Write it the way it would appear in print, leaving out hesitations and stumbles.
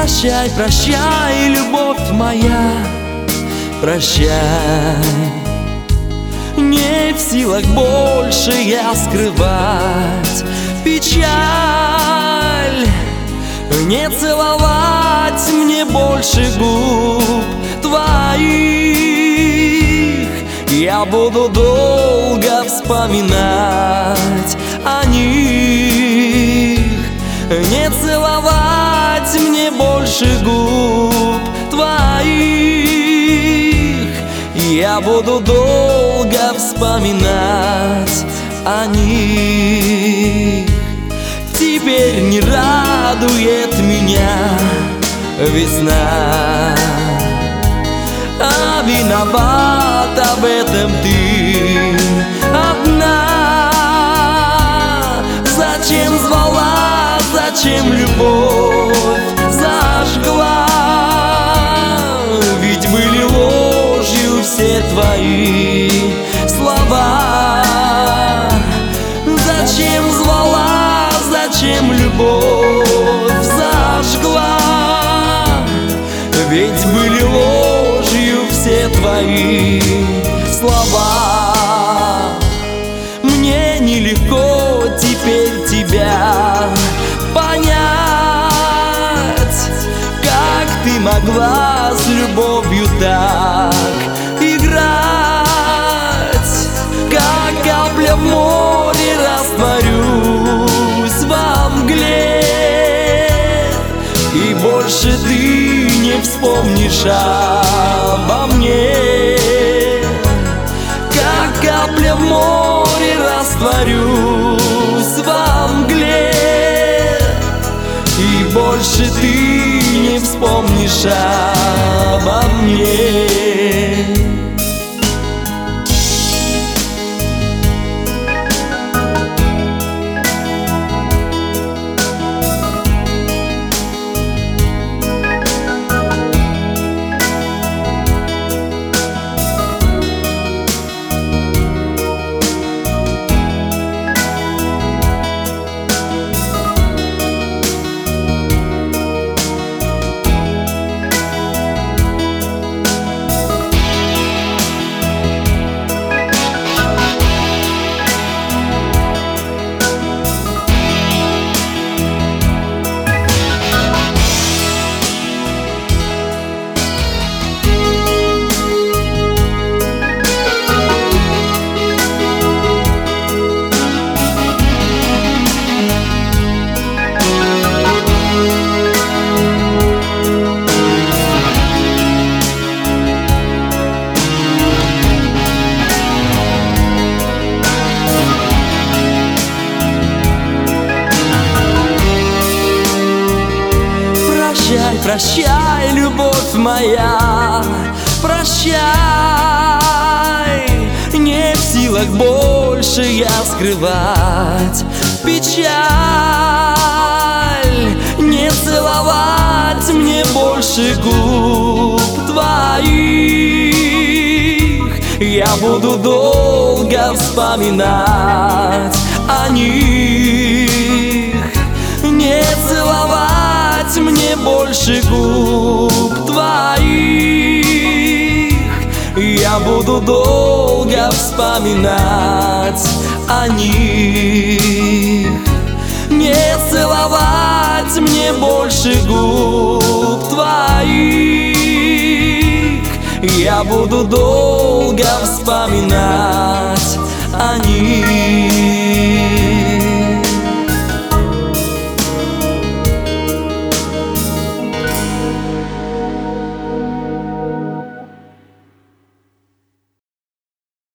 Прощай, прощай, любовь моя, прощай. Не в силах больше я скрывать печаль, не целовать мне больше губ твоих. Я буду долго вспоминать о них. Не целовать мне больше губ твоих. Я буду долго вспоминать о них. Теперь не радует меня весна, а виновата в этом ты одна. Зачем звала, зачем любовь зажгла? Ведь были ложью все твои слова. Зачем звала, зачем любовь зажгла? Ведь были ложью все твои слова. Мне нелегко теперь тебя понять, как ты могла с любовью так играть. Как капля в море растворюсь во мгле, и больше ты не вспомнишь обо мне. Как капля в море растворюсь во мгле, и больше ты не вспомнишь обо мне. Прощай, прощай, любовь моя, прощай. Не в силах больше я скрывать печаль, не целовать мне больше губ твоих. Я буду долго вспоминать о них. Не целовать мне больше губ твоих. Я буду долго вспоминать о них. Не целовать мне больше губ твоих. Я буду долго вспоминать о них.